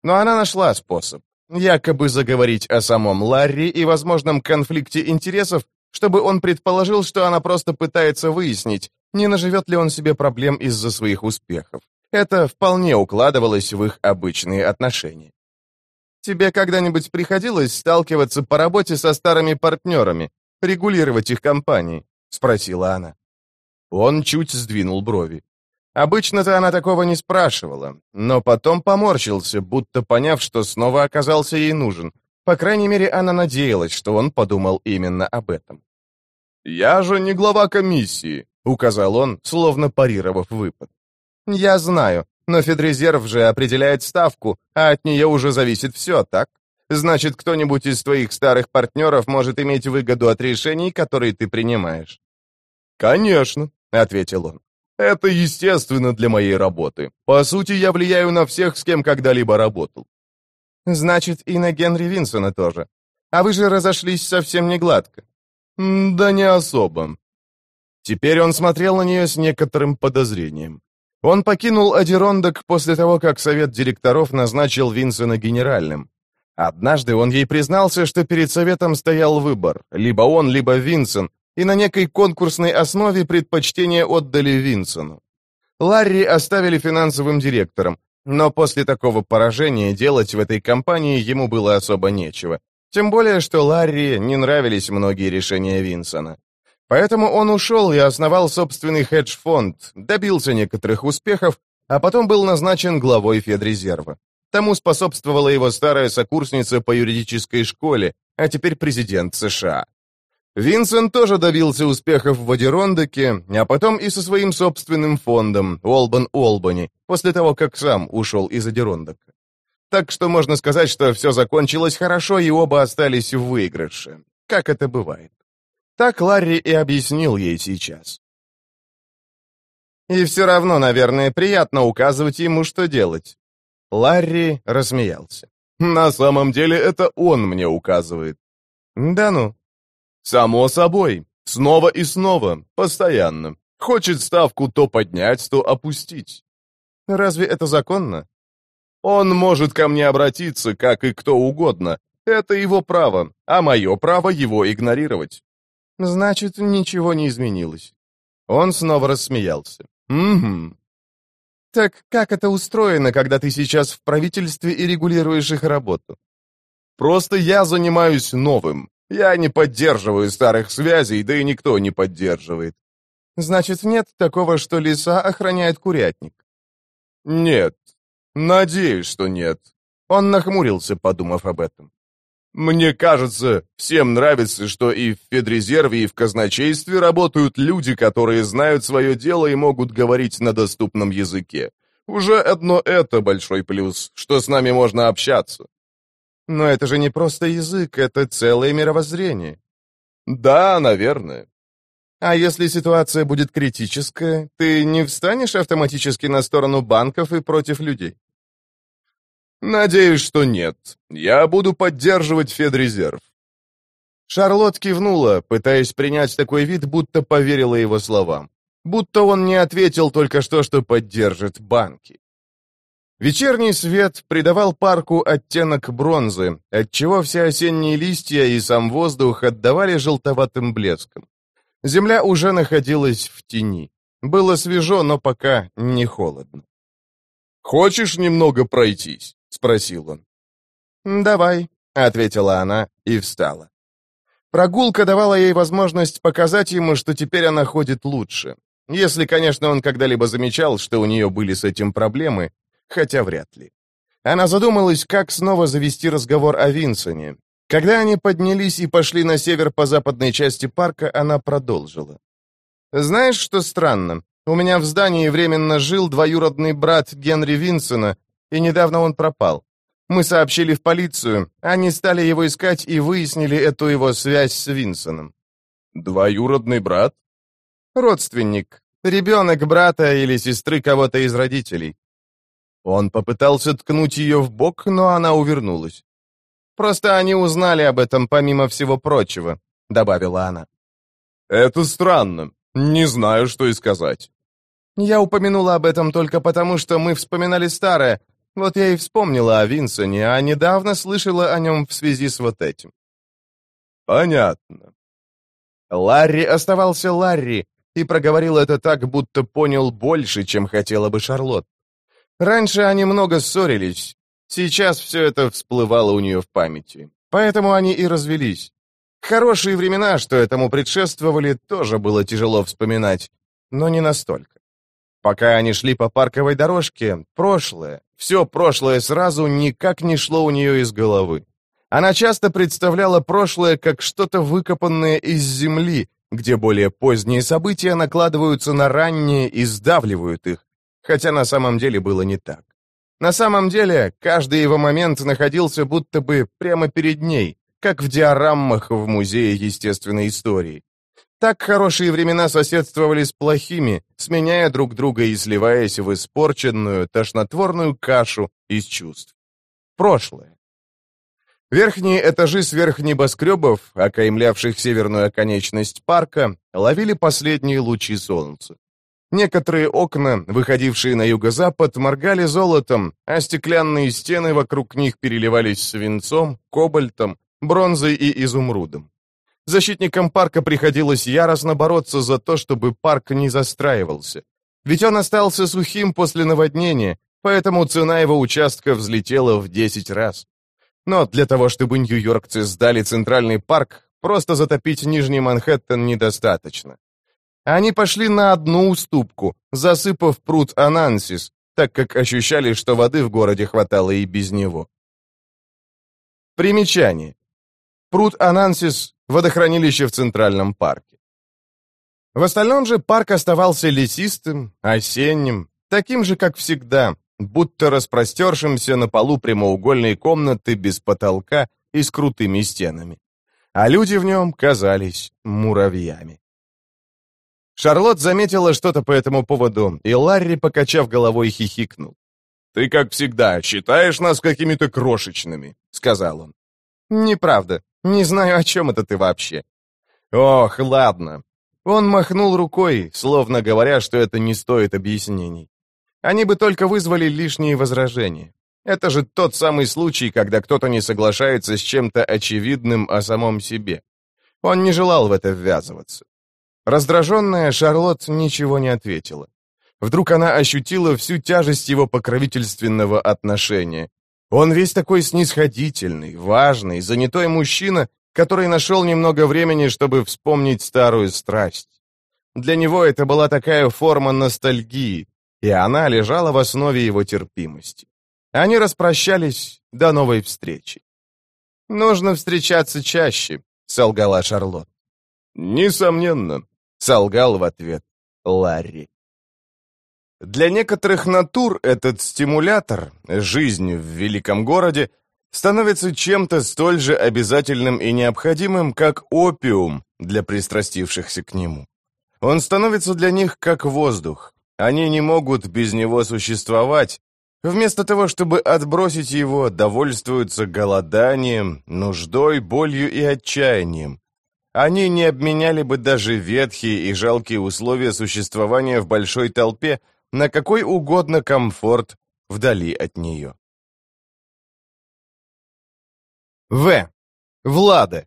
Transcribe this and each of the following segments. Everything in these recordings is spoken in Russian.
Но она нашла способ. Якобы заговорить о самом Ларри и возможном конфликте интересов, чтобы он предположил, что она просто пытается выяснить, не наживет ли он себе проблем из-за своих успехов. Это вполне укладывалось в их обычные отношения. «Тебе когда-нибудь приходилось сталкиваться по работе со старыми партнерами, регулировать их компании?» — спросила она. Он чуть сдвинул брови. Обычно-то она такого не спрашивала, но потом поморщился, будто поняв, что снова оказался ей нужен. По крайней мере, она надеялась, что он подумал именно об этом. «Я же не глава комиссии», — указал он, словно парировав выпад. «Я знаю, но Федрезерв же определяет ставку, а от нее уже зависит все, так? Значит, кто-нибудь из твоих старых партнеров может иметь выгоду от решений, которые ты принимаешь». «Конечно», — ответил он. «Это естественно для моей работы. По сути, я влияю на всех, с кем когда-либо работал». «Значит, и на Генри Винсона тоже. А вы же разошлись совсем не гладко». «Да не особо». Теперь он смотрел на нее с некоторым подозрением. Он покинул Адирондак после того, как совет директоров назначил Винсона генеральным. Однажды он ей признался, что перед советом стоял выбор, либо он, либо Винсон, и на некой конкурсной основе предпочтение отдали Винсону. Ларри оставили финансовым директором, но после такого поражения делать в этой компании ему было особо нечего. Тем более, что Ларри не нравились многие решения Винсона. Поэтому он ушел и основал собственный хедж-фонд, добился некоторых успехов, а потом был назначен главой Федрезерва. Тому способствовала его старая сокурсница по юридической школе, а теперь президент США. Винсон тоже добился успехов в Адирондаке, а потом и со своим собственным фондом Олбан-Олбани, после того, как сам ушел из Адирондака. Так что можно сказать, что все закончилось хорошо, и оба остались в выигрыше. Как это бывает. Так Ларри и объяснил ей сейчас. «И все равно, наверное, приятно указывать ему, что делать». Ларри рассмеялся. «На самом деле это он мне указывает». «Да ну». «Само собой. Снова и снова. Постоянно. Хочет ставку то поднять, то опустить». «Разве это законно?» «Он может ко мне обратиться, как и кто угодно. Это его право, а мое право его игнорировать». «Значит, ничего не изменилось». Он снова рассмеялся. «Угу». «Так как это устроено, когда ты сейчас в правительстве и регулируешь их работу?» «Просто я занимаюсь новым. Я не поддерживаю старых связей, да и никто не поддерживает». «Значит, нет такого, что лиса охраняет курятник?» «Нет. Надеюсь, что нет». Он нахмурился, подумав об этом. «Мне кажется, всем нравится, что и в Федрезерве, и в казначействе работают люди, которые знают свое дело и могут говорить на доступном языке. Уже одно это большой плюс, что с нами можно общаться». «Но это же не просто язык, это целое мировоззрение». «Да, наверное». «А если ситуация будет критическая, ты не встанешь автоматически на сторону банков и против людей?» «Надеюсь, что нет. Я буду поддерживать Федрезерв». Шарлотт кивнула, пытаясь принять такой вид, будто поверила его словам. Будто он не ответил только что поддержит банки. Вечерний свет придавал парку оттенок бронзы, отчего все осенние листья и сам воздух отдавали желтоватым блеском. Земля уже находилась в тени. Было свежо, но пока не холодно. «Хочешь немного пройтись?» — спросил он. «Давай», — ответила она и встала. Прогулка давала ей возможность показать ему, что теперь она ходит лучше. Если, конечно, он когда-либо замечал, что у нее были с этим проблемы, хотя вряд ли. Она задумалась, как снова завести разговор о Винсоне. Когда они поднялись и пошли на север по западной части парка, она продолжила. «Знаешь, что странно? У меня в здании временно жил двоюродный брат Генри Винсона, и недавно он пропал. Мы сообщили в полицию, они стали его искать и выяснили эту его связь с Винсоном». «Двоюродный брат?» «Родственник. Ребенок брата или сестры кого-то из родителей». Он попытался ткнуть ее в бок, но она увернулась. «Просто они узнали об этом помимо всего прочего», — добавила она. «Это странно. Не знаю, что и сказать». «Я упомянула об этом только потому, что мы вспоминали старое, Вот я и вспомнила о Винсоне, а недавно слышала о нем в связи с вот этим». «Понятно». Ларри оставался Ларри и проговорил это так, будто понял больше, чем хотела бы Шарлотт. Раньше они много ссорились, сейчас все это всплывало у нее в памяти, поэтому они и развелись. Хорошие времена, что этому предшествовали, тоже было тяжело вспоминать, но не настолько. Пока они шли по парковой дорожке, прошлое, все прошлое сразу никак не шло у нее из головы. Она часто представляла прошлое как что-то выкопанное из земли, где более поздние события накладываются на ранние и сдавливают их, хотя на самом деле было не так. На самом деле, каждый его момент находился будто бы прямо перед ней, как в диораммах в Музее естественной истории. Так хорошие времена соседствовали с плохими, сменяя друг друга и сливаясь в испорченную, тошнотворную кашу из чувств. Прошлое. Верхние этажи сверхнебоскребов, окаймлявших северную оконечность парка, ловили последние лучи солнца. Некоторые окна, выходившие на юго-запад, моргали золотом, а стеклянные стены вокруг них переливались свинцом, кобальтом, бронзой и изумрудом. Защитникам парка приходилось яростно бороться за то, чтобы парк не застраивался. Ведь он остался сухим после наводнения, поэтому цена его участка взлетела в 10 раз. Но для того, чтобы нью-йоркцы сдали Центральный парк, просто затопить Нижний Манхэттен недостаточно. Они пошли на одну уступку, засыпав пруд Анансис, так как ощущали, что воды в городе хватало и без него. Примечание. Пруд Анансис – водохранилище в Центральном парке. В остальном же парк оставался лесистым, осенним, таким же, как всегда, будто распростершимся на полу прямоугольной комнаты без потолка и с крутыми стенами. А люди в нем казались муравьями. Шарлотт заметила что-то по этому поводу, и Ларри, покачав головой, хихикнул. «Ты, как всегда, считаешь нас какими-то крошечными», — сказал он. «Неправда. Не знаю, о чем это ты вообще». «Ох, ладно». Он махнул рукой, словно говоря, что это не стоит объяснений. Они бы только вызвали лишние возражения. Это же тот самый случай, когда кто-то не соглашается с чем-то очевидным о самом себе. Он не желал в это ввязываться. Раздраженная, Шарлотт ничего не ответила. Вдруг она ощутила всю тяжесть его покровительственного отношения. Он весь такой снисходительный, важный, занятой мужчина, который нашел немного времени, чтобы вспомнить старую страсть. Для него это была такая форма ностальгии, и она лежала в основе его терпимости. Они распрощались до новой встречи. «Нужно встречаться чаще», — солгала Шарлотт. «Несомненно», — солгал в ответ Ларри. Для некоторых натур этот стимулятор, жизнь в великом городе, становится чем-то столь же обязательным и необходимым, как опиум для пристрастившихся к нему. Он становится для них как воздух. Они не могут без него существовать. Вместо того, чтобы отбросить его, довольствуются голоданием, нуждой, болью и отчаянием. Они не обменяли бы даже ветхие и жалкие условия существования в большой толпе на какой угодно комфорт вдали от нее. Влада.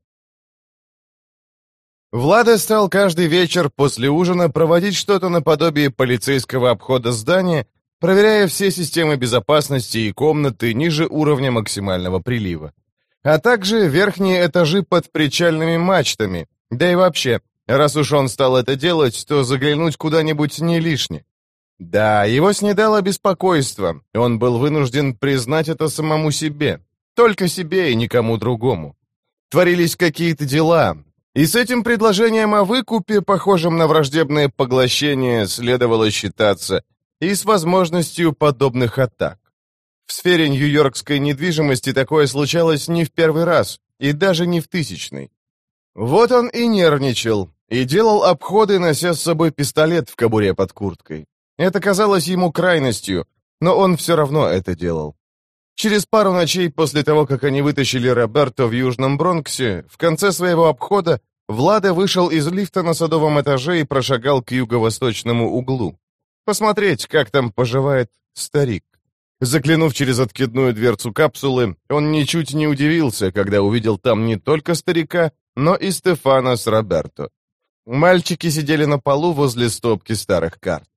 Влада стал каждый вечер после ужина проводить что-то наподобие полицейского обхода здания, проверяя все системы безопасности и комнаты ниже уровня максимального прилива, а также верхние этажи под причальными мачтами, да и вообще, раз уж он стал это делать, то заглянуть куда-нибудь не лишне. Да, его снедало беспокойство, он был вынужден признать это самому себе, только себе и никому другому. Творились какие-то дела, и с этим предложением о выкупе, похожим на враждебное поглощение, следовало считаться, и с возможностью подобных атак. В сфере нью-йоркской недвижимости такое случалось не в первый раз, и даже не в тысячный. Вот он и нервничал, и делал обходы, нося с собой пистолет в кобуре под курткой. Это казалось ему крайностью, но он все равно это делал. Через пару ночей после того, как они вытащили Роберто в Южном Бронксе, в конце своего обхода Влада вышел из лифта на садовом этаже и прошагал к юго-восточному углу. Посмотреть, как там поживает старик. Заглянув через откидную дверцу капсулы, он ничуть не удивился, когда увидел там не только старика, но и Стефана с Роберто. Мальчики сидели на полу возле стопки старых карт.